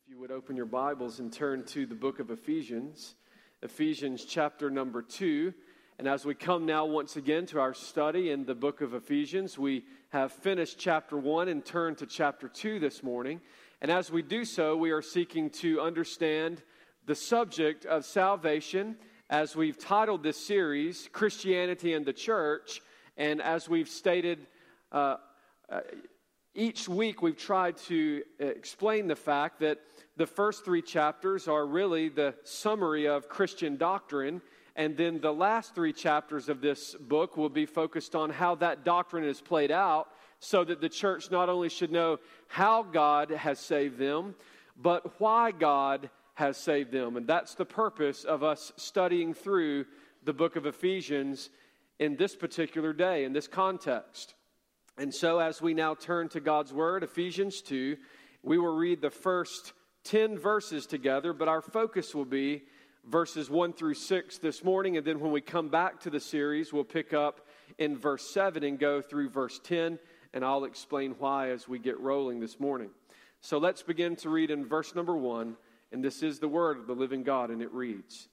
If you would open your Bibles and turn to the book of Ephesians, Ephesians chapter number 2. And as we come now once again to our study in the book of Ephesians, we have finished chapter 1 and turned to chapter 2 this morning. And as we do so, we are seeking to understand the subject of salvation as we've titled this series, Christianity and the Church. And as we've stated, each week we've tried to explain the fact that the first 3 chapters are really the summary of Christian doctrine, and then the last 3 chapters of this book will be focused on how that doctrine is played out so that the church not only should know how God has saved them, but why God has saved them. And that's the purpose of us studying through the book of Ephesians in this particular day, in this context. And so as we now turn to God's Word, Ephesians 2, we will read the first 10 verses together, but our focus will be verses 1 through 6 this morning, and then when we come back to the series, we'll pick up in verse 7 and go through verse 10, and I'll explain why as we get rolling this morning. So let's begin to read in verse number 1, and this is the Word of the living God, and it reads,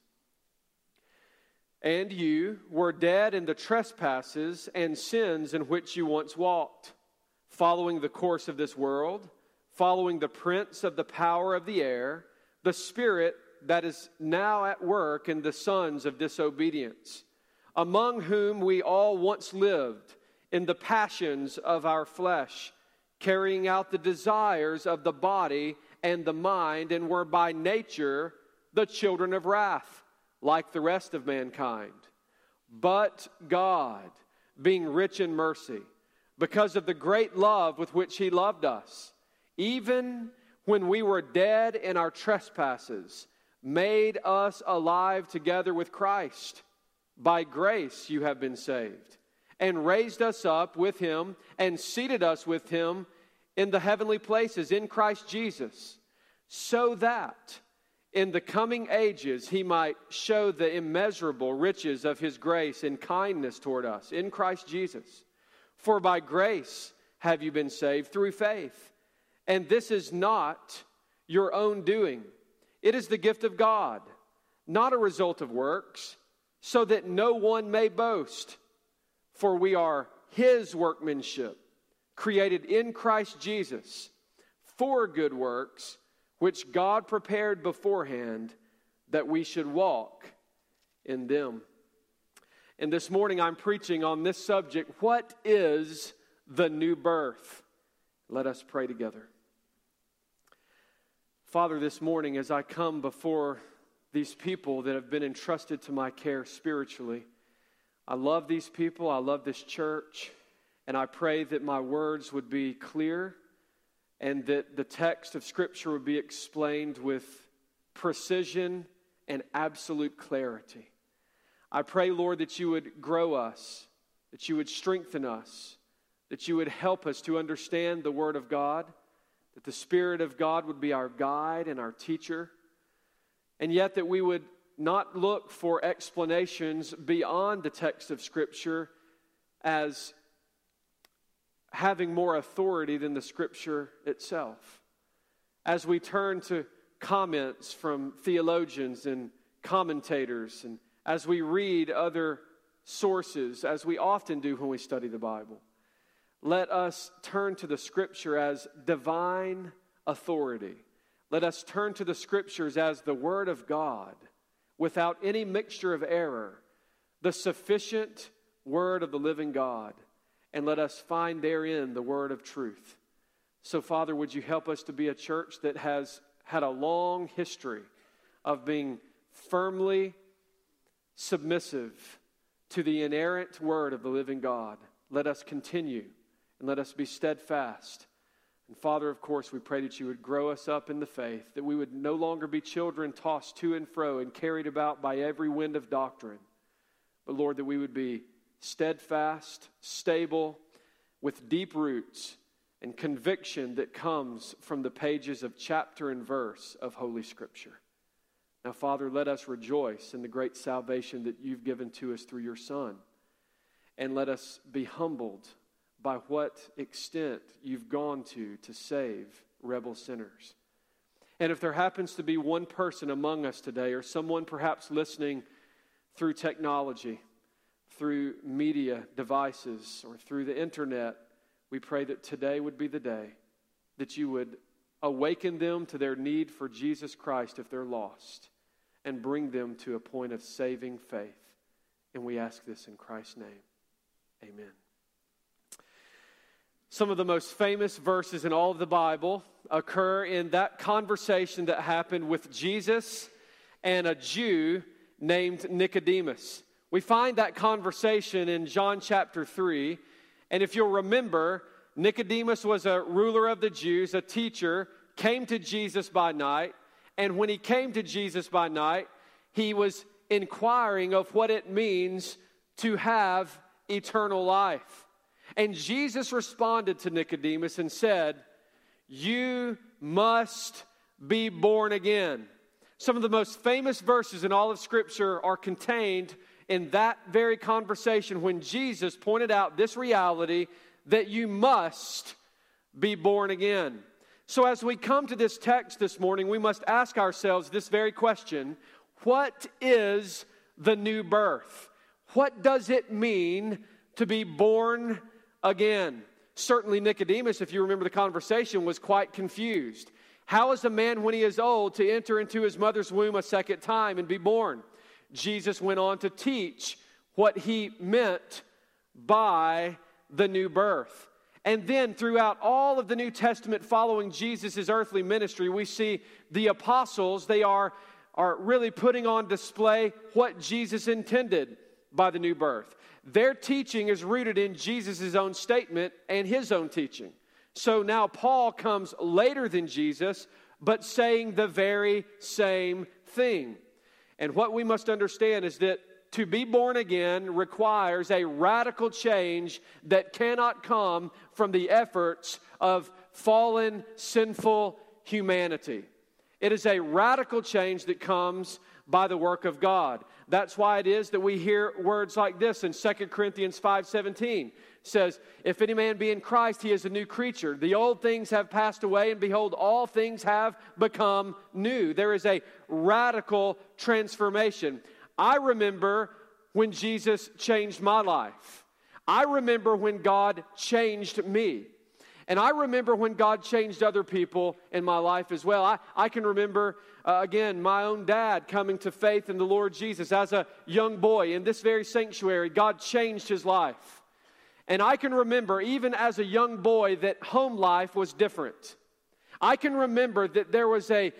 "And you were dead in the trespasses and sins in which you once walked, following the course of this world, following the prince of the power of the air, the spirit that is now at work in the sons of disobedience, among whom we all once lived in the passions of our flesh, carrying out the desires of the body and the mind, and were by nature the children of wrath, like the rest of mankind. But God, being rich in mercy, because of the great love with which He loved us, even when we were dead in our trespasses, made us alive together with Christ. By grace you have been saved, and raised us up with Him, and seated us with Him in the heavenly places in Christ Jesus, so that in the coming ages He might show the immeasurable riches of His grace and kindness toward us in Christ Jesus. For by grace have you been saved through faith. And this is not your own doing. It is the gift of God, not a result of works, so that no one may boast. For we are His workmanship, created in Christ Jesus for good works, which God prepared beforehand that we should walk in them." And this morning I'm preaching on this subject, what is the new birth? Let us pray together. Father, this morning as I come before these people that have been entrusted to my care spiritually, I love these people, I love this church, and I pray that my words would be clear and that the text of Scripture would be explained with precision and absolute clarity. I pray, Lord, that you would grow us, that you would strengthen us, that you would help us to understand the Word of God, that the Spirit of God would be our guide and our teacher, and yet that we would not look for explanations beyond the text of Scripture as having more authority than the Scripture itself. As we turn to comments from theologians and commentators, and as we read other sources, as we often do when we study the Bible, let us turn to the Scripture as divine authority. Let us turn to the Scriptures as the Word of God, without any mixture of error, the sufficient Word of the living God, and let us find therein the word of truth. So, Father, would you help us to be a church that has had a long history of being firmly submissive to the inerrant Word of the living God. Let us continue and let us be steadfast. And Father, of course, we pray that you would grow us up in the faith, that we would no longer be children tossed to and fro and carried about by every wind of doctrine. But Lord, that we would be steadfast, stable, with deep roots and conviction that comes from the pages of chapter and verse of Holy Scripture. Now, Father, let us rejoice in the great salvation that you've given to us through your Son. And let us be humbled by what extent you've gone to save rebel sinners. And if there happens to be one person among us today, or someone perhaps listening through technology, through media devices, or through the internet, we pray that today would be the day that you would awaken them to their need for Jesus Christ if they're lost, and bring them to a point of saving faith. And we ask this in Christ's name. Amen. Some of the most famous verses in all of the Bible occur in that conversation that happened with Jesus and a Jew named Nicodemus. We find that conversation in John chapter 3. And if you'll remember, Nicodemus was a ruler of the Jews, a teacher, came to Jesus by night. And when he came to Jesus by night, he was inquiring of what it means to have eternal life. And Jesus responded to Nicodemus and said, "You must be born again." Some of the most famous verses in all of Scripture are contained in that very conversation when Jesus pointed out this reality that you must be born again. So as we come to this text this morning, we must ask ourselves this very question: what is the new birth? What does it mean to be born again? Certainly Nicodemus, if you remember the conversation, was quite confused. How is a man when he is old to enter into his mother's womb a second time and be born? Jesus went on to teach what he meant by the new birth. And then throughout all of the New Testament following Jesus' earthly ministry, we see the apostles, they are really putting on display what Jesus intended by the new birth. Their teaching is rooted in Jesus' own statement and his own teaching. So now Paul comes later than Jesus, but saying the very same thing. And what we must understand is that to be born again requires a radical change that cannot come from the efforts of fallen, sinful humanity. It is a radical change that comes by the work of God. That's why it is that we hear words like this in 2 Corinthians 5:17. It says, "If any man be in Christ, he is a new creature. The old things have passed away, and behold, all things have become new." There is a radical transformation. I remember when Jesus changed my life. I remember when God changed me. And I remember when God changed other people in my life as well. I can remember, again, my own dad coming to faith in the Lord Jesus as a young boy in this very sanctuary. God changed his life. And I can remember, even as a young boy, that home life was different. I can remember that there was a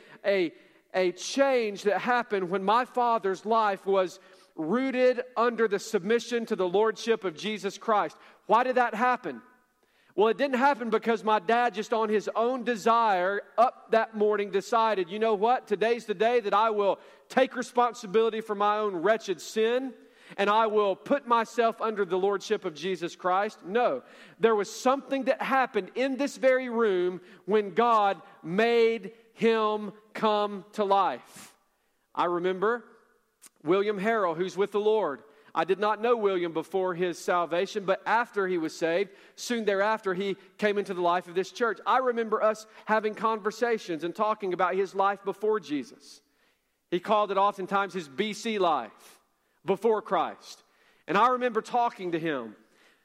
change that happened when my father's life was rooted under the submission to the lordship of Jesus Christ. Why did that happen? Well, it didn't happen because my dad just on his own desire up that morning decided, you know what, today's the day that I will take responsibility for my own wretched sin and I will put myself under the lordship of Jesus Christ. No, there was something that happened in this very room when God made him come to life. I remember William Harrell, who's with the Lord. I did not know William before his salvation, but after he was saved, soon thereafter, he came into the life of this church. I remember us having conversations and talking about his life before Jesus. He called it oftentimes his BC life, before Christ. And I remember talking to him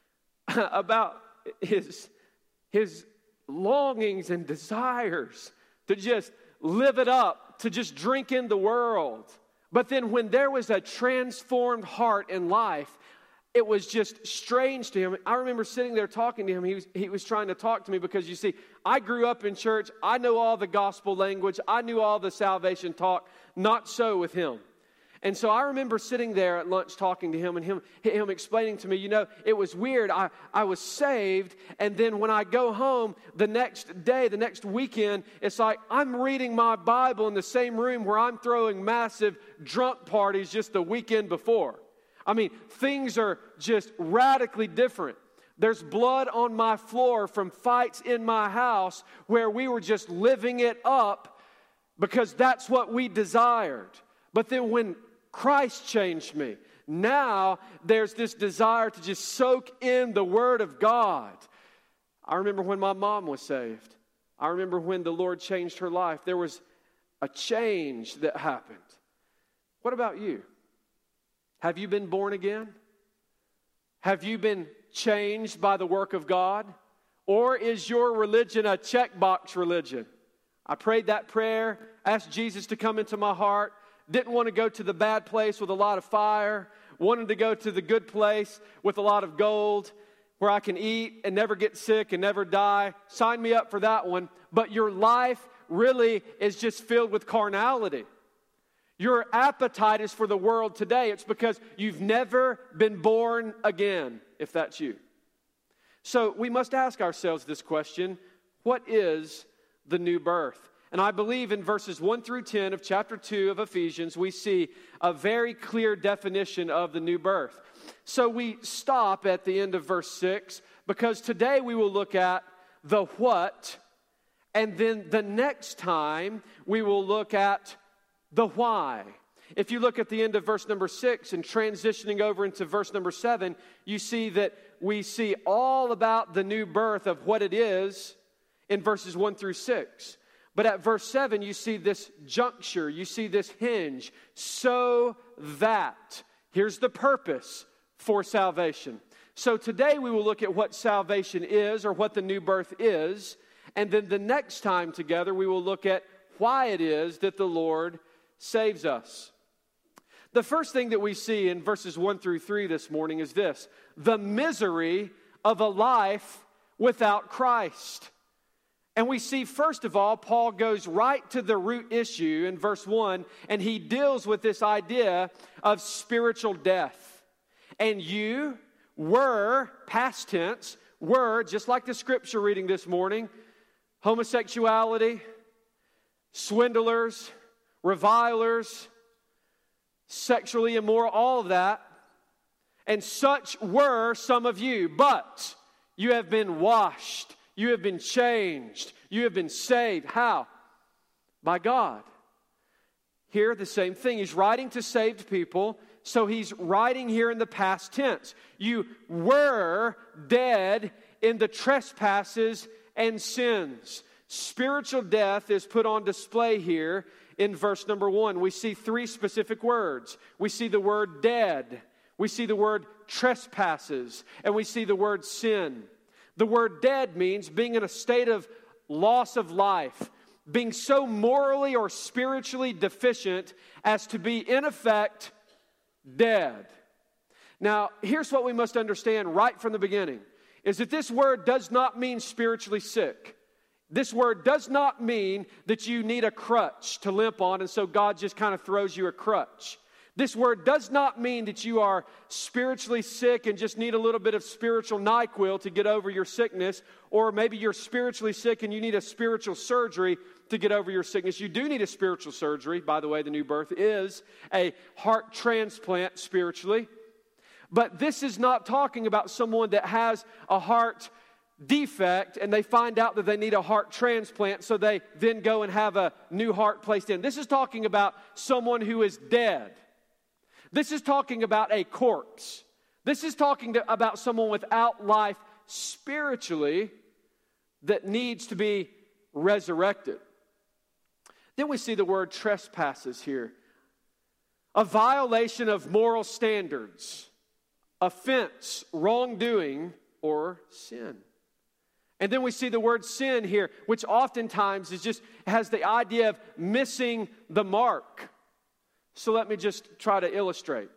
about his longings and desires to just live it up, to just drink in the world. But then when there was a transformed heart and life, it was just strange to him. I remember sitting there talking to him. He was trying to talk to me because, you see, I grew up in church. I know all the gospel language. I knew all the salvation talk. Not so with him. And so I remember sitting there at lunch talking to him and him explaining to me, you know, it was weird. I was saved, and then when I go home the next day, the next weekend, it's like I'm reading my Bible in the same room where I'm throwing massive drunk parties just the weekend before. I mean, things are just radically different. There's blood on my floor from fights in my house where we were just living it up because that's what we desired. But then when Christ changed me, now there's this desire to just soak in the Word of God. I remember when my mom was saved. I remember when the Lord changed her life. There was a change that happened. What about you? Have you been born again? Have you been changed by the work of God? Or is your religion a checkbox religion? I prayed that prayer, asked Jesus to come into my heart, didn't want to go to the bad place with a lot of fire, wanted to go to the good place with a lot of gold, where I can eat and never get sick and never die. Sign me up for that one. But your life really is just filled with carnality. Your appetite is for the world today. It's because you've never been born again, if that's you. So we must ask ourselves this question: what is the new birth? And I believe in verses 1 through 10 of chapter 2 of Ephesians, we see a very clear definition of the new birth. So we stop at the end of verse 6, because today we will look at the what, and then the next time we will look at the why. If you look at the end of verse number 6 and transitioning over into verse number 7, you see that we see all about the new birth of what it is in verses 1 through 6. But at verse 7, you see this juncture, you see this hinge, so that. Here's the purpose for salvation. So today we will look at what salvation is, or what the new birth is, and then the next time together we will look at why it is that the Lord saves us. The first thing that we see in verses 1 through 3 this morning is this: the misery of a life without Christ. And we see, first of all, Paul goes right to the root issue in verse 1, and he deals with this idea of spiritual death. And you were, past tense, were, just like the scripture reading this morning, homosexuality, swindlers, revilers, sexually immoral, all of that. And such were some of you, but you have been washed. You have been changed. You have been saved. How? By God. Here, the same thing. He's writing to saved people, so he's writing here in the past tense. You were dead in the trespasses and sins. Spiritual death is put on display here in verse number 1. We see 3 specific words. We see the word dead. We see the word trespasses. And we see the word sin. The word dead means being in a state of loss of life, being so morally or spiritually deficient as to be, in effect, dead. Now, here's what we must understand right from the beginning, is that this word does not mean spiritually sick. This word does not mean that you need a crutch to limp on, and so God just kind of throws you a crutch. This word does not mean that you are spiritually sick and just need a little bit of spiritual NyQuil to get over your sickness, or maybe you're spiritually sick and you need a spiritual surgery to get over your sickness. You do need a spiritual surgery. By the way, the new birth is a heart transplant spiritually. But this is not talking about someone that has a heart defect and they find out that they need a heart transplant, so they then go and have a new heart placed in. This is talking about someone who is dead. This is talking about a corpse. This is talking about someone without life spiritually that needs to be resurrected. Then we see the word trespasses here. A violation of moral standards, offense, wrongdoing, or sin. And then we see the word sin here, which oftentimes has the idea of missing the mark. So let me just try to illustrate.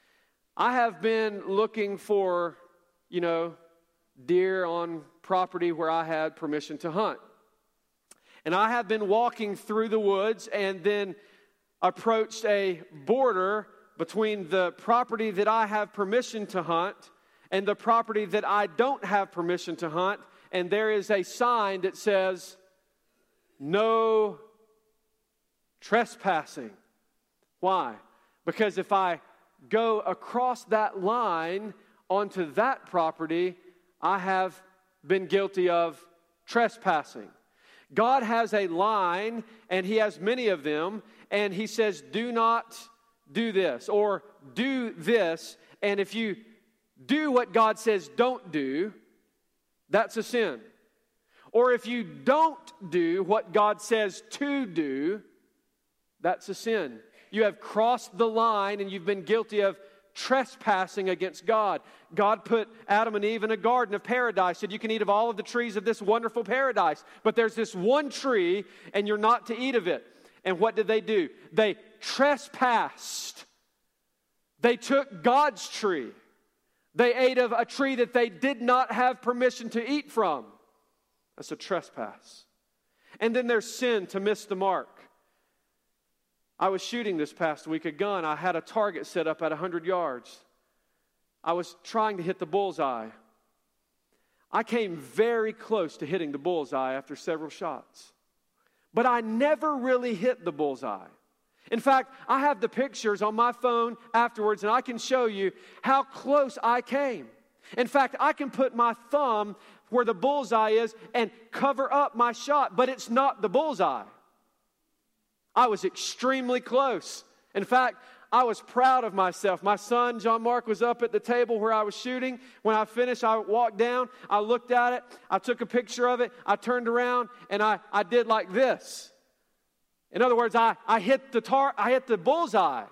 I have been looking for, deer on property where I had permission to hunt. And I have been walking through the woods and then approached a border between the property that I have permission to hunt and the property that I don't have permission to hunt. And there is a sign that says, "No trespassing." Why? Because if I go across that line onto that property, I have been guilty of trespassing. God has a line, and He has many of them, and He says, do not do this, or do this, and if you do what God says don't do, that's a sin. Or if you don't do what God says to do, That's a sin. You have crossed the line and you've been guilty of trespassing against God. God put Adam and Eve in a garden of paradise, said you can eat of all of the trees of this wonderful paradise, but there's this one tree and you're not to eat of it. And what did they do? They trespassed. They took God's tree. They ate of a tree that they did not have permission to eat from. That's a trespass. And then there's sin, to miss the mark. I was shooting this past week a gun. I had a target set up at 100 yards. I was trying to hit the bullseye. I came very close to hitting the bullseye after several shots. But I never really hit the bullseye. In fact, I have the pictures on my phone afterwards, and I can show you how close I came. In fact, I can put my thumb where the bullseye is and cover up my shot, but it's not the bullseye. I was extremely close. In fact, I was proud of myself. My son, John Mark, was up at the table where I was shooting. When I finished, I walked down, I looked at it, I took a picture of it, I turned around, and I did like this. In other words, I hit the bullseye.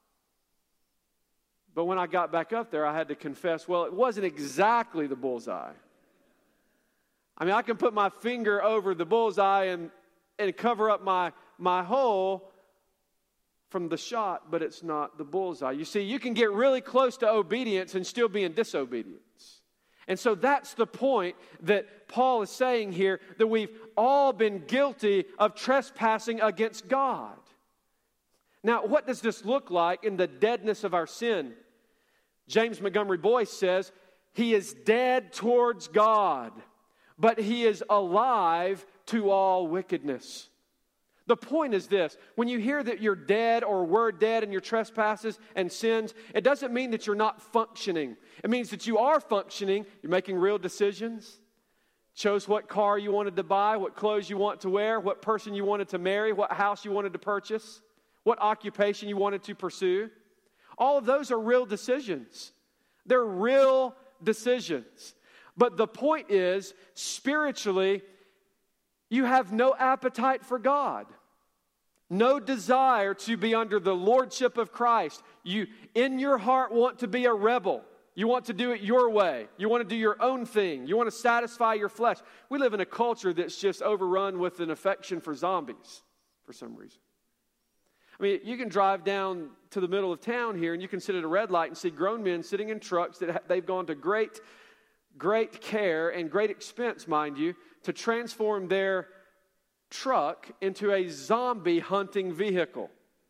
But when I got back up there, I had to confess, well, it wasn't exactly the bullseye. I mean, I can put my finger over the bullseye and cover up my hole from the shot, but it's not the bullseye. You see, you can get really close to obedience and still be in disobedience. And so that's the point that Paul is saying here, that we've all been guilty of trespassing against God. Now, what does this look like in the deadness of our sin? James Montgomery Boyce says, he is dead towards God, but he is alive to all wickedness. The point is this: when you hear that you're dead or were dead in your trespasses and sins, it doesn't mean that you're not functioning. It means that you are functioning. You're making real decisions. Chose what car you wanted to buy, what clothes you want to wear, what person you wanted to marry, what house you wanted to purchase, what occupation you wanted to pursue. All of those are real decisions. They're real decisions. But the point is, spiritually, you have no appetite for God. No desire to be under the lordship of Christ. You, in your heart, want to be a rebel. You want to do it your way. You want to do your own thing. You want to satisfy your flesh. We live in a culture that's just overrun with an affection for zombies for some reason. I mean, you can drive down to the middle of town here and you can sit at a red light and see grown men sitting in trucks that they've gone to great care and great expense, mind you, to transform their truck into a zombie hunting vehicle.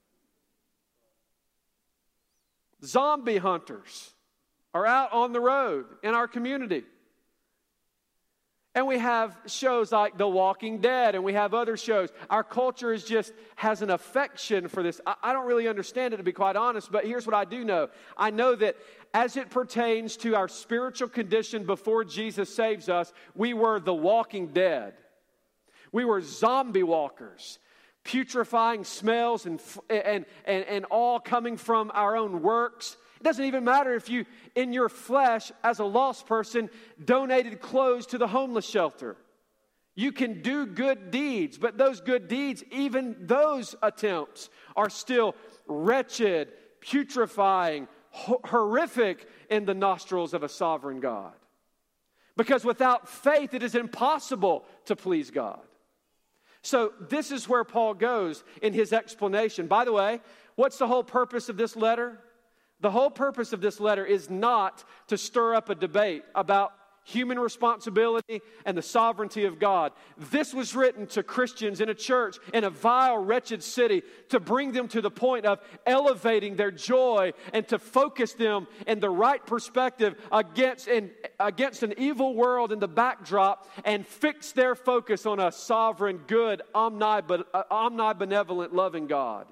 Zombie hunters are out on the road in our community. And we have shows like The Walking Dead, and we have other shows. Our culture has an affection for this. I don't really understand it, to be quite honest, but here's what I do know. I know that as it pertains to our spiritual condition before Jesus saves us, we were the walking dead. We were zombie walkers, putrefying smells and all coming from our own works. It doesn't even matter if you, in your flesh, as a lost person, donated clothes to the homeless shelter. You can do good deeds, but those good deeds, even those attempts, are still wretched, putrefying, horrific in the nostrils of a sovereign God. Because without faith, it is impossible to please God. So this is where Paul goes in his explanation. By the way, what's the whole purpose of this letter? The whole purpose of this letter is not to stir up a debate about human responsibility and the sovereignty of God. This was written to Christians in a church in a vile, wretched city to bring them to the point of elevating their joy and to focus them in the right perspective against an evil world in the backdrop and fix their focus on a sovereign, good, omnibenevolent, loving God.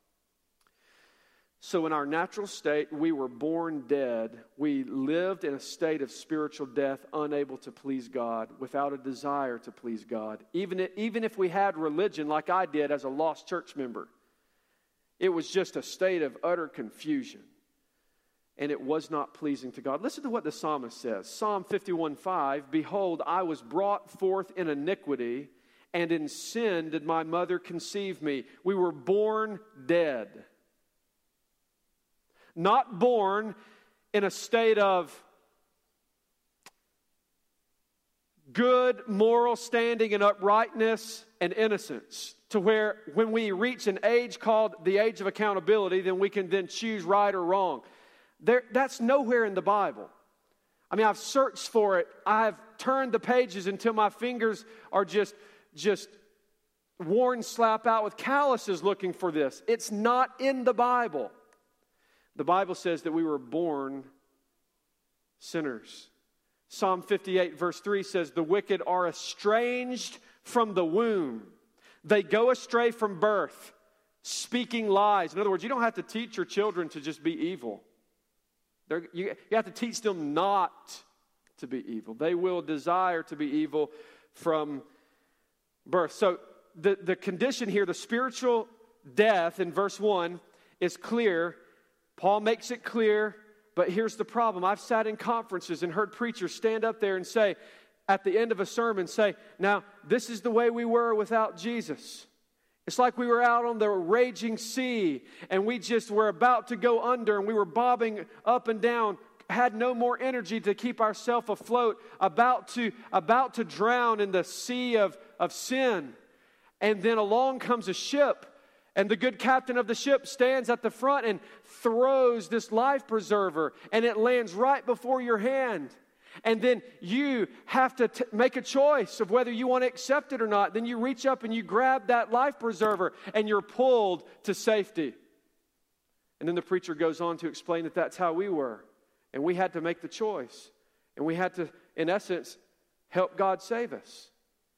So in our natural state, we were born dead. We lived in a state of spiritual death, unable to please God, without a desire to please God. Even if we had religion like I did as a lost church member, it was just a state of utter confusion. And it was not pleasing to God. Listen to what the psalmist says. Psalm 51:5, "Behold, I was brought forth in iniquity, and in sin did my mother conceive me. We were born dead. Not born in a state of good moral standing and uprightness and innocence, to where when we reach an age called the age of accountability, then we can then choose right or wrong. That's nowhere in the Bible. I mean, I've searched for it. I've turned the pages until my fingers are just worn slap out with calluses looking for this. It's not in the Bible. The Bible says that we were born sinners. Psalm 58 verse 3 says, the wicked are estranged from the womb. They go astray from birth, speaking lies. In other words, you don't have to teach your children to just be evil. You have to teach them not to be evil. They will desire to be evil from birth. So the condition here, the spiritual death in verse 1 is clear. Paul makes it clear. But here's the problem. I've sat in conferences and heard preachers stand up there and say, at the end of a sermon, say, now, this is the way we were without Jesus. It's like we were out on the raging sea, and we just were about to go under, and we were bobbing up and down, had no more energy to keep ourselves afloat, about to drown in the sea of sin. And then along comes a ship, and the good captain of the ship stands at the front and throws this life preserver, and it lands right before your hand. And then you have to make a choice of whether you want to accept it or not. Then you reach up and you grab that life preserver, and you're pulled to safety. And then the preacher goes on to explain that that's how we were. And we had to make the choice. And we had to, in essence, help God save us.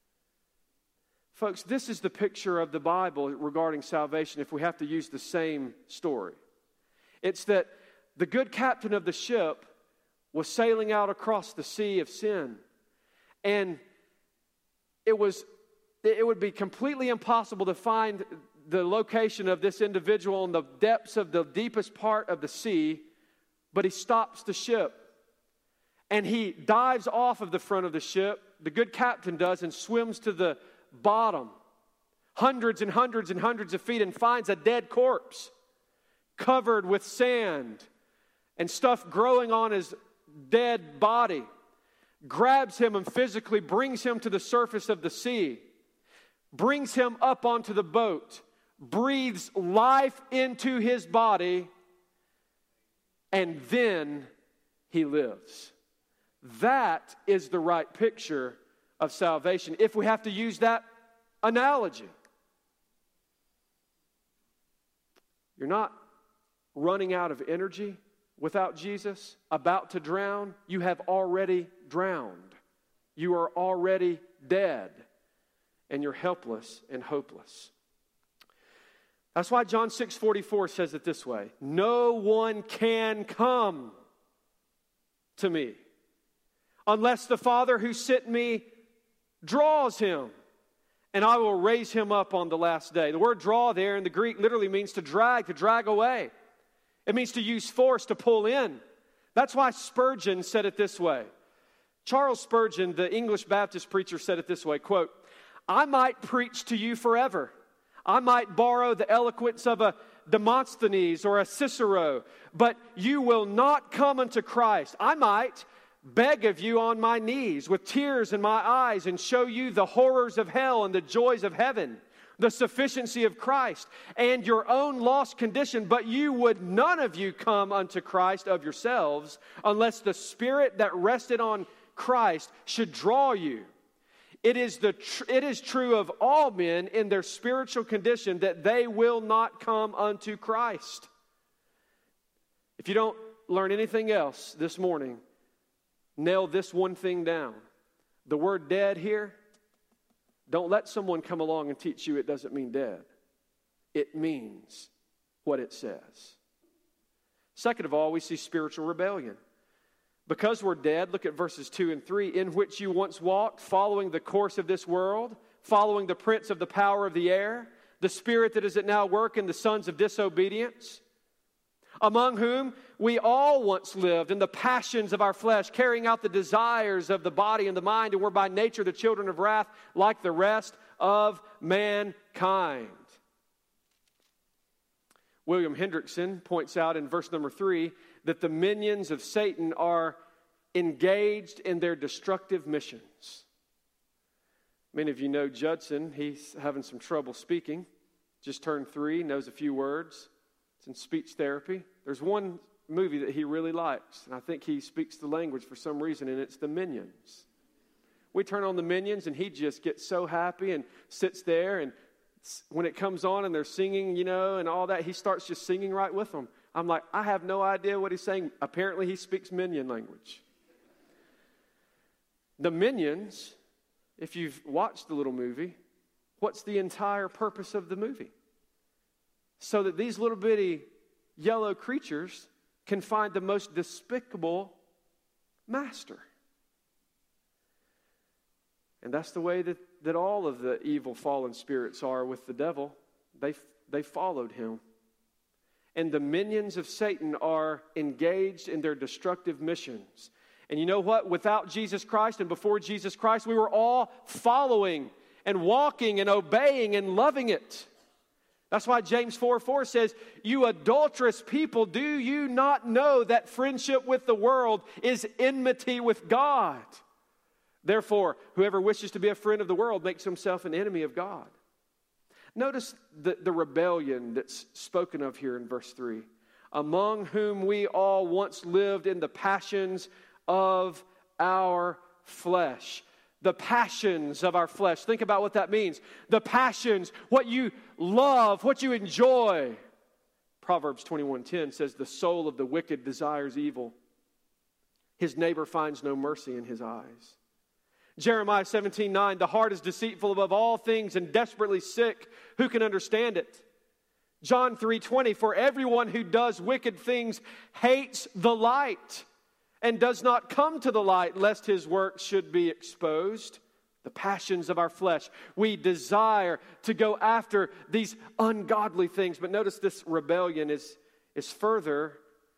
Folks, this is the picture of the Bible regarding salvation if we have to use the same story. It's that the good captain of the ship was sailing out across the sea of sin. And it would be completely impossible to find the location of this individual in the depths of the deepest part of the sea, but he stops the ship. And he dives off of the front of the ship, the good captain does, and swims to the bottom, hundreds and hundreds and hundreds of feet, and finds a dead corpse covered with sand and stuff growing on his dead body, grabs him and physically brings him to the surface of the sea, brings him up onto the boat, breathes life into his body, and then he lives. That is the right picture of salvation, if we have to use that analogy. You're not running out of energy without Jesus, about to drown. You have already drowned. You are already dead, and you're helpless and hopeless. That's why John 6:44 says it this way: no one can come to me unless the Father who sent me draws him, and I will raise him up on the last day. The word draw there in the Greek literally means to drag away. It means to use force, to pull in. That's why Spurgeon said it this way. Charles Spurgeon, the English Baptist preacher, said it this way, quote, I might preach to you forever. I might borrow the eloquence of a Demosthenes or a Cicero, but you will not come unto Christ. I might beg of you on my knees with tears in my eyes and show you the horrors of hell and the joys of heaven, the sufficiency of Christ and your own lost condition, but you would none of you come unto Christ of yourselves unless the Spirit that rested on Christ should draw you. It is true of all men in their spiritual condition that they will not come unto Christ. If you don't learn anything else this morning, nail this one thing down. The word dead here, don't let someone come along and teach you it doesn't mean dead. It means what it says. Second of all, we see spiritual rebellion. Because we're dead, look at verses 2 and 3, in which you once walked, following the course of this world, following the prince of the power of the air, the spirit that is at now work in the sons of disobedience, among whom we all once lived in the passions of our flesh, carrying out the desires of the body and the mind, and were by nature the children of wrath like the rest. of mankind. William Hendrickson points out in verse number 3 that the minions of Satan are engaged in their destructive missions. Many of you know Judson. He's having some trouble speaking. Just turned 3, knows a few words. It's in speech therapy. There's one movie that he really likes, and I think he speaks the language for some reason, and it's The Minions. We turn on The Minions, and he just gets so happy and sits there, and when it comes on and they're singing, and all that, he starts just singing right with them. I'm like, I have no idea what he's saying. Apparently, he speaks Minion language. The Minions, if you've watched the little movie, what's the entire purpose of the movie? So that these little bitty yellow creatures can find the most despicable master. And that's the way that all of the evil fallen spirits are with the devil. They followed him. And the minions of Satan are engaged in their destructive missions. And you know what? Without Jesus Christ and before Jesus Christ, we were all following and walking and obeying and loving it. That's why James 4:4 says, "You adulterous people, do you not know that friendship with the world is enmity with God? Therefore, whoever wishes to be a friend of the world makes himself an enemy of God." Notice the rebellion that's spoken of here in verse 3. "Among whom we all once lived in the passions of our flesh." The passions of our flesh. Think about what that means. The passions, what you love, what you enjoy. Proverbs 21:10 says, "The soul of the wicked desires evil. His neighbor finds no mercy in his eyes." Jeremiah 17:9, "The heart is deceitful above all things and desperately sick. Who can understand it?" John 3:20, "For everyone who does wicked things hates the light and does not come to the light, lest his works should be exposed." The passions of our flesh. We desire to go after these ungodly things. But notice this rebellion is further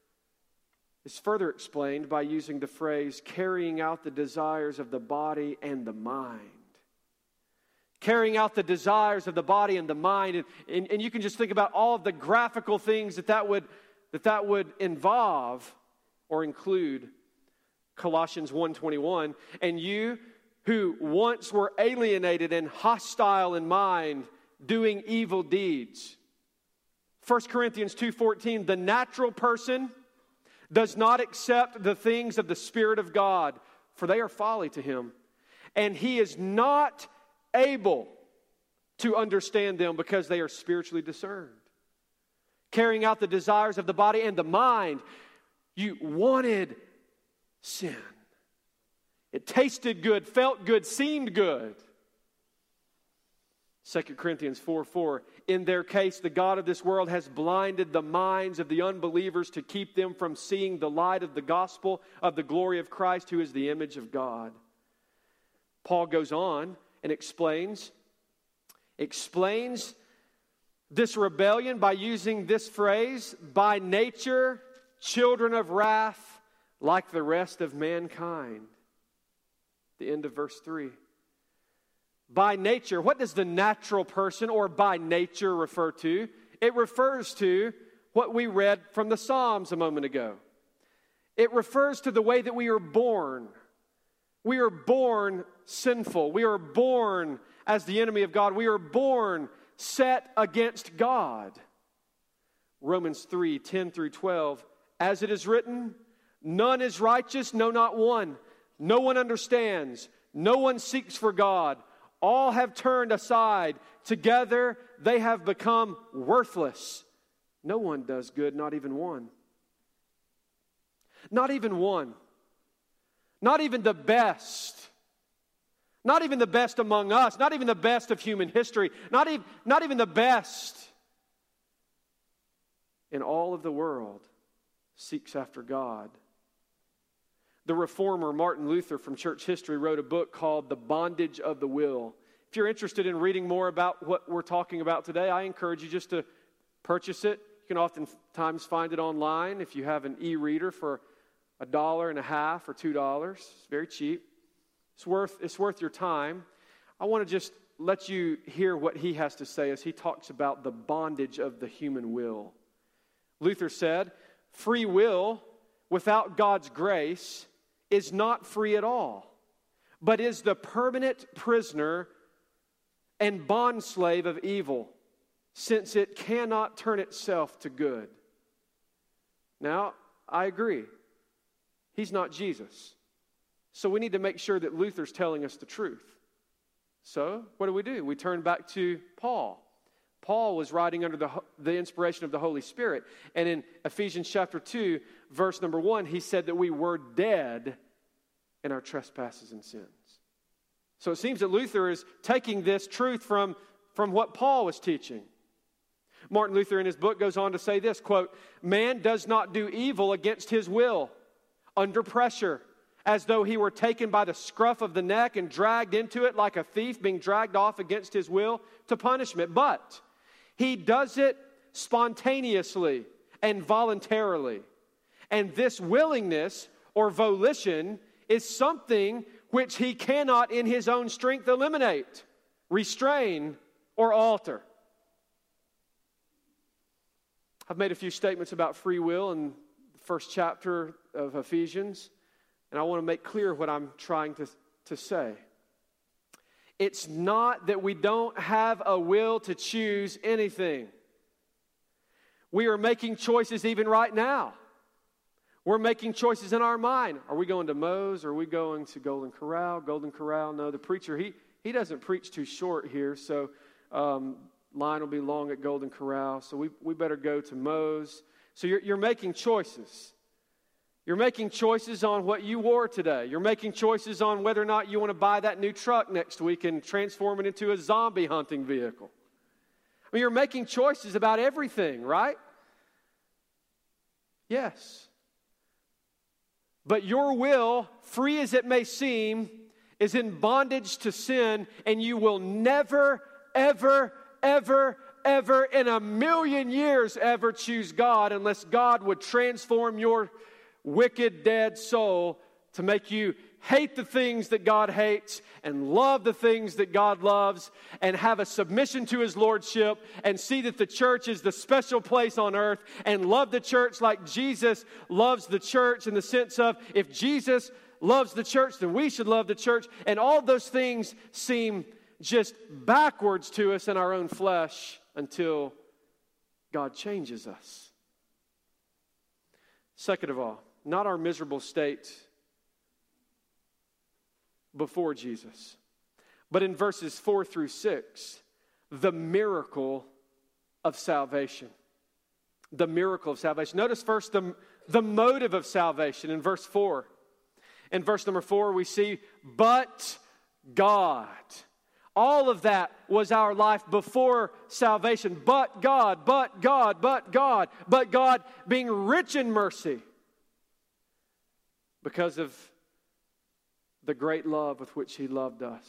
explained by using the phrase, "carrying out the desires of the body and the mind." Carrying out the desires of the body and the mind. And you can just think about all of the graphical things that would involve or include. Colossians 1:21, "And you who once were alienated and hostile in mind, doing evil deeds." 1 Corinthians 2:14, "The natural person does not accept the things of the Spirit of God, for they are folly to him, and he is not able to understand them because they are spiritually discerned." Carrying out the desires of the body and the mind. You wanted sin. It tasted good, felt good, seemed good. 2 Corinthians 4:4, "In their case, the God of this world has blinded the minds of the unbelievers to keep them from seeing the light of the gospel of the glory of Christ, who is the image of God." Paul goes on and explains this rebellion by using this phrase, "by nature, children of wrath, like the rest of mankind." The end of verse 3. By nature, what does the natural person or by nature refer to? It refers to what we read from the Psalms a moment ago. It refers to the way that we are born. We are born sinful. We are born as the enemy of God. We are born set against God. Romans 3:10 through 12, "As it is written, none is righteous, no, not one. No one understands. No one seeks for God. All have turned aside. Together they have become worthless. No one does good, not even one." Not even one. Not even the best. Not even the best among us. Not even the best of human history. Not even the best in all of the world seeks after God. The reformer Martin Luther from church history wrote a book called The Bondage of the Will. If you're interested in reading more about what we're talking about today, I encourage you just to purchase it. You can oftentimes find it online if you have an e-reader for $1.50 or $2. It's very cheap. It's worth your time. I want to just let you hear what he has to say as he talks about the bondage of the human will. Luther said, free will without God's grace is not free at all, but is the permanent prisoner and bondslave of evil, since it cannot turn itself to good. Now, I agree. He's not Jesus. So we need to make sure that Luther's telling us the truth. So, what do? We turn back to Paul. Paul was writing under the inspiration of the Holy Spirit. And in Ephesians chapter 2, verse number 1, he said that we were dead in our trespasses and sins. So it seems that Luther is taking this truth from what Paul was teaching. Martin Luther in his book goes on to say this, quote, man does not do evil against his will, under pressure, as though he were taken by the scruff of the neck and dragged into it like a thief being dragged off against his will to punishment. But he does it spontaneously and voluntarily. And this willingness or volition is something which he cannot in his own strength eliminate, restrain, or alter. I've made a few statements about free will in the first chapter of Ephesians, and I want to make clear what I'm trying to say. It's not that we don't have a will to choose anything. We are making choices even right now. We're making choices in our mind. Are we going to Moe's? Are we going to Golden Corral? Golden Corral? No, the preacher, he doesn't preach too short here, so line will be long at Golden Corral, so we better go to Moe's. So you're making choices. You're making choices on what you wore today. You're making choices on whether or not you want to buy that new truck next week and transform it into a zombie hunting vehicle. I mean, you're making choices about everything, right? Yes. But your will, free as it may seem, is in bondage to sin, and you will never, ever, ever, ever in a million years ever choose God unless God would transform your wicked, dead soul to make you hate the things that God hates and love the things that God loves and have a submission to His Lordship and see that the church is the special place on earth and love the church like Jesus loves the church, in the sense of if Jesus loves the church, then we should love the church. And all those things seem just backwards to us in our own flesh until God changes us. Second of all, not our miserable state before Jesus, but in verses 4 through 6, the miracle of salvation. The miracle of salvation. Notice first the motive of salvation in verse 4. In verse number 4, we see, but God. All of that was our life before salvation. But God, but God, but God, but God being rich in mercy because of the great love with which He loved us.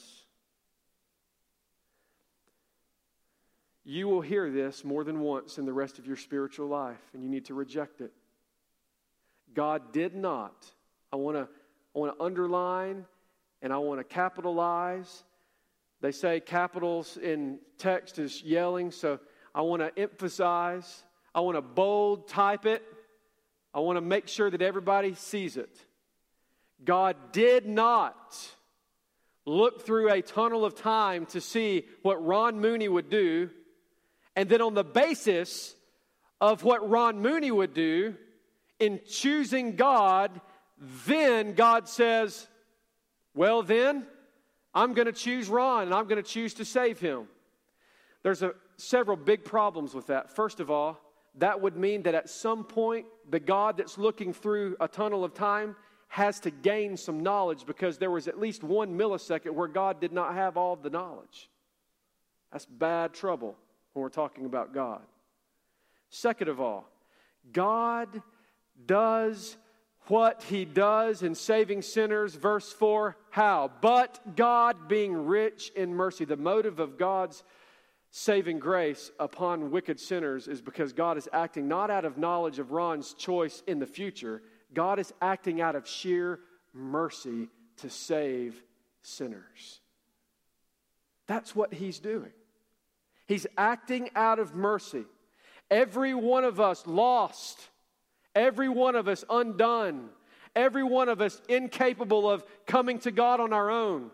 You will hear this more than once in the rest of your spiritual life, and you need to reject it. God did not. I want to underline and I want to capitalize. They say capitals in text is yelling, so I want to emphasize. I want to bold type it. I want to make sure that everybody sees it. God did not look through a tunnel of time to see what Ron Mooney would do, and then on the basis of what Ron Mooney would do, in choosing God, then God says, well then, I'm going to choose Ron, and I'm going to choose to save him. There's several big problems with that. First of all, that would mean that at some point, the God that's looking through a tunnel of time has to gain some knowledge, because there was at least 1 millisecond where God did not have all of the knowledge. That's bad trouble when we're talking about God. Second of all, God does what He does in saving sinners. Verse 4, how? But God being rich in mercy. The motive of God's saving grace upon wicked sinners is because God is acting not out of knowledge of Ron's choice in the future. God is acting out of sheer mercy to save sinners. That's what He's doing. He's acting out of mercy. Every one of us lost. Every one of us undone. Every one of us incapable of coming to God on our own.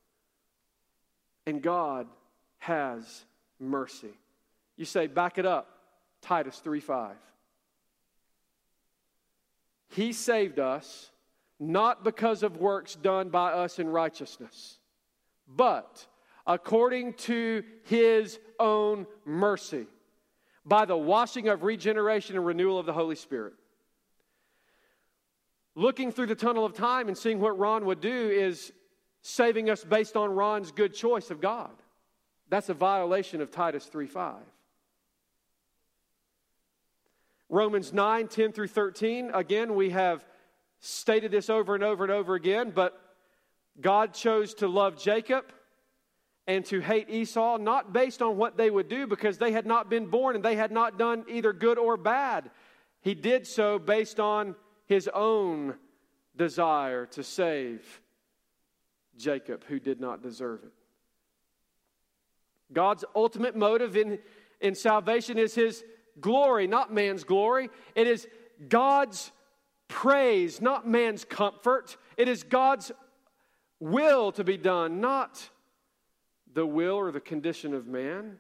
And God has mercy. You say, back it up. Titus 3:5. He saved us not because of works done by us in righteousness, but according to His own mercy, by the washing of regeneration and renewal of the Holy Spirit. Looking through the tunnel of time and seeing what Ron would do is saving us based on Ron's good choice of God. That's a violation of Titus 3:5. Romans 9:10 through 13, again, we have stated this over and over and over again, but God chose to love Jacob and to hate Esau, not based on what they would do, because they had not been born and they had not done either good or bad. He did so based on His own desire to save Jacob, who did not deserve it. God's ultimate motive in salvation is His glory, not man's glory. It is God's praise, not man's comfort. It is God's will to be done, not the will or the condition of man.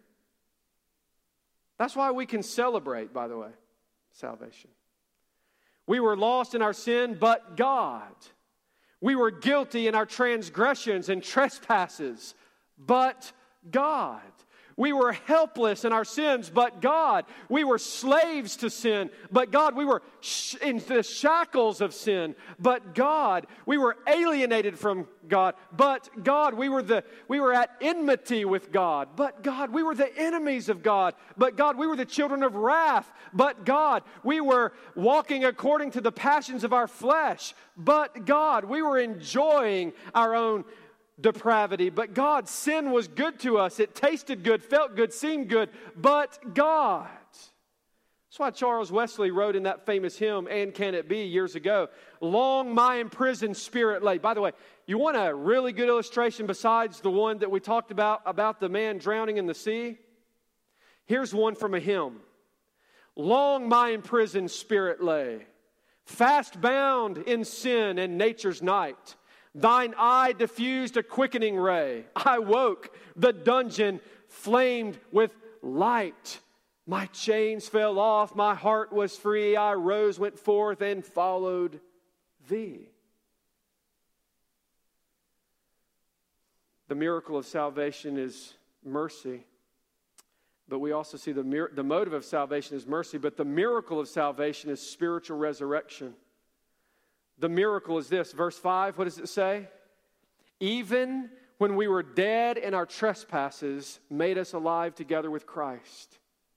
That's why we can celebrate, by the way, salvation. We were lost in our sin, but God. We were guilty in our transgressions and trespasses, but God. We were helpless in our sins, but God. We were slaves to sin, but God. We were in the shackles of sin, but God. We were alienated from God, but God. We were at enmity with God, but God. We were the enemies of God, but God. We were the children of wrath, but God. We were walking according to the passions of our flesh, but God. We were enjoying our own depravity, but God. Sin was good to us. It tasted good, felt good, seemed good, but God. That's why Charles Wesley wrote in that famous hymn, "And Can It Be," years ago, "Long my imprisoned spirit lay." By the way, you want a really good illustration besides the one that we talked about the man drowning in the sea? Here's one from a hymn. "Long my imprisoned spirit lay, fast bound in sin and nature's night. Thine eye diffused a quickening ray. I woke, the dungeon flamed with light. My chains fell off, my heart was free. I rose, went forth, and followed thee." The miracle of salvation is mercy. But we also see the motive of salvation is mercy. But the miracle of salvation is spiritual resurrection. The miracle is this, verse 5, what does it say? "Even when we were dead in our trespasses, made us alive together with Christ."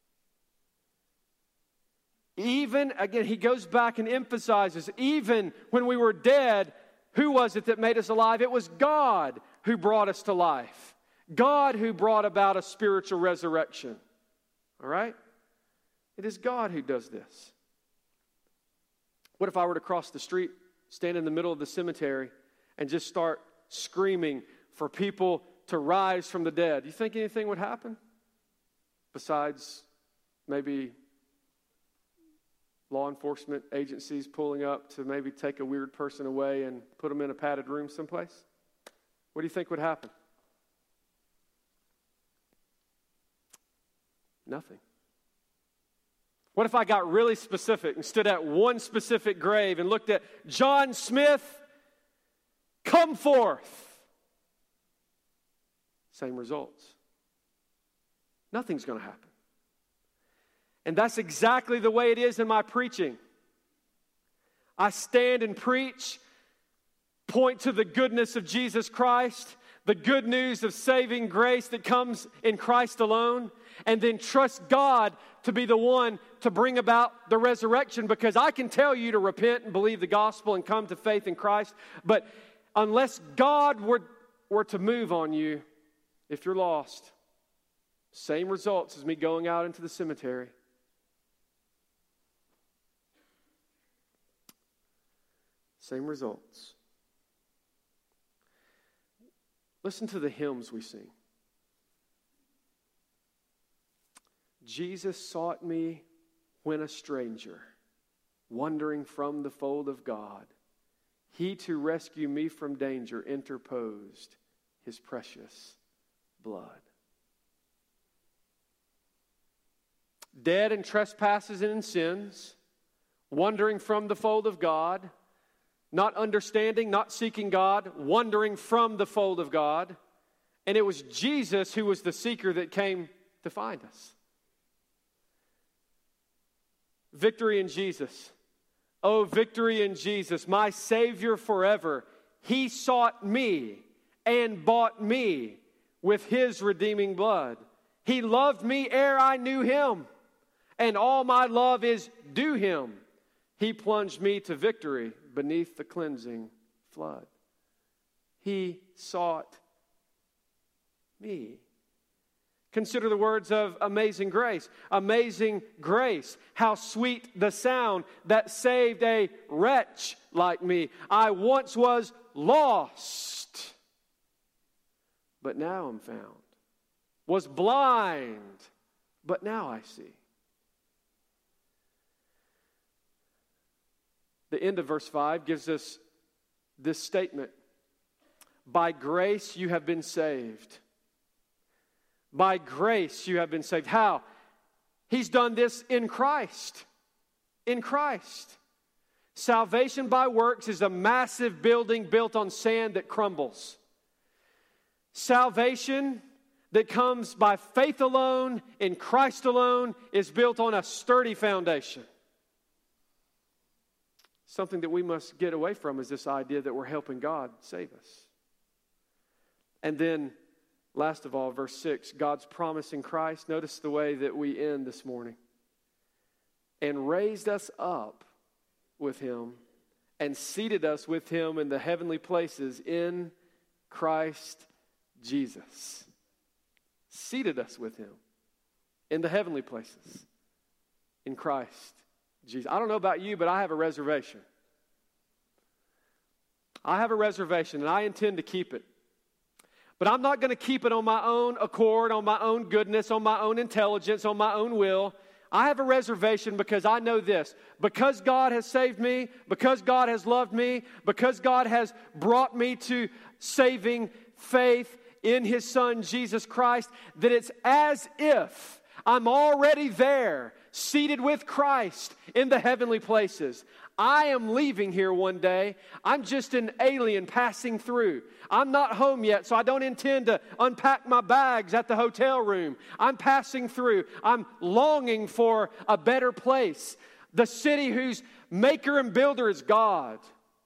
Even, again, he goes back and emphasizes, even when we were dead, who was it that made us alive? It was God who brought us to life. God who brought about a spiritual resurrection. All right? It is God who does this. What if I were to cross the street, stand in the middle of the cemetery, and just start screaming for people to rise from the dead? Do you think anything would happen? Besides maybe law enforcement agencies pulling up to maybe take a weird person away and put them in a padded room someplace? What do you think would happen? Nothing. What if I got really specific and stood at one specific grave and looked at John Smith, come forth? Same results. Nothing's going to happen. And that's exactly the way it is in my preaching. I stand and preach, point to the goodness of Jesus Christ, the good news of saving grace that comes in Christ alone, and then trust God to be the one to bring about the resurrection, because I can tell you to repent and believe the gospel and come to faith in Christ, but unless God were to move on you, if you're lost, same results as me going out into the cemetery. Same results. Listen to the hymns we sing. Jesus sought me when a stranger, wandering from the fold of God. He to rescue me from danger interposed his precious blood. Dead in trespasses and in sins, wandering from the fold of God, not understanding, not seeking God, wandering from the fold of God. And it was Jesus who was the seeker that came to find us. Victory in Jesus. Oh, victory in Jesus, my Savior forever. He sought me and bought me with his redeeming blood. He loved me ere I knew him, and all my love is due him. He plunged me to victory beneath the cleansing flood. He sought me. Consider the words of Amazing Grace. Amazing grace, how sweet the sound that saved a wretch like me. I once was lost, but now am found. Was blind, but now I see. The end of verse 5 gives us this statement. By grace you have been saved. By grace you have been saved. How? He's done this in Christ. In Christ. Salvation by works is a massive building built on sand that crumbles. Salvation that comes by faith alone, in Christ alone, is built on a sturdy foundation. Something that we must get away from is this idea that we're helping God save us. And then, last of all, verse 6, God's promise in Christ. Notice the way that we end this morning. And raised us up with him and seated us with him in the heavenly places in Christ Jesus. Seated us with him in the heavenly places in Christ Jesus. I don't know about you, but I have a reservation. I have a reservation, and I intend to keep it. But I'm not going to keep it on my own accord, on my own goodness, on my own intelligence, on my own will. I have a reservation because I know this. Because God has saved me, because God has loved me, because God has brought me to saving faith in his Son, Jesus Christ, that it's as if I'm already there, seated with Christ in the heavenly places. I am leaving here one day. I'm just an alien passing through. I'm not home yet, so I don't intend to unpack my bags at the hotel room. I'm passing through. I'm longing for a better place. The city whose maker and builder is God.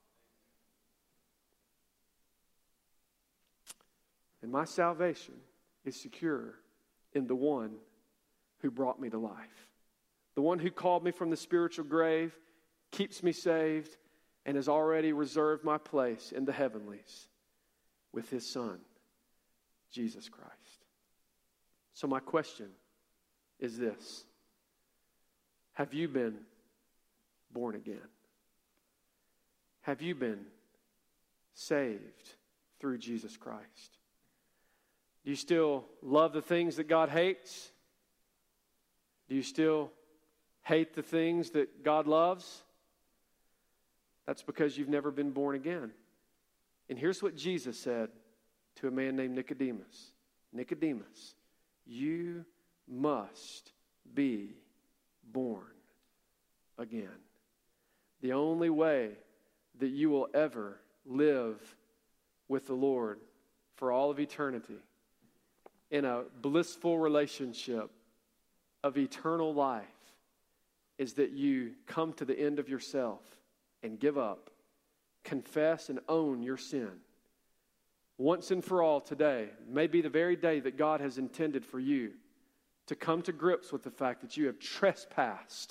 And my salvation is secure in the one who brought me to life. The one who called me from the spiritual grave, keeps me saved, and has already reserved my place in the heavenlies with his Son, Jesus Christ. So my question is this: have you been born again? Have you been saved through Jesus Christ? Do you still love the things that God hates? Do you still hate the things that God loves? That's because you've never been born again. And here's what Jesus said to a man named Nicodemus. Nicodemus, you must be born again. The only way that you will ever live with the Lord for all of eternity in a blissful relationship of eternal life is that you come to the end of yourself and give up, confess and own your sin. Once and for all today may be the very day that God has intended for you to come to grips with the fact that you have trespassed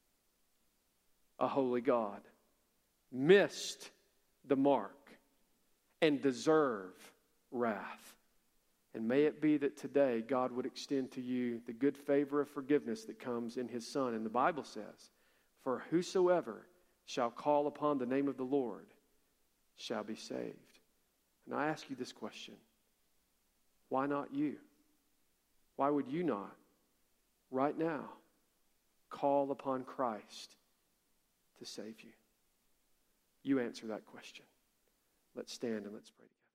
a holy God, missed the mark, and deserve wrath. And may it be that today God would extend to you the good favor of forgiveness that comes in his Son. And the Bible says, for whosoever shall call upon the name of the Lord shall be saved. And I ask you this question: why not you? Why would you not right now, call upon Christ to save you? You answer that question. Let's stand and let's pray together.